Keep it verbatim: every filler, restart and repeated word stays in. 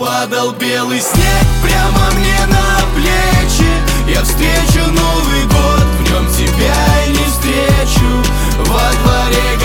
Падал белый снег прямо мне на плечи. Я встречу Новый год, в нем тебя и не встречу. Во дворе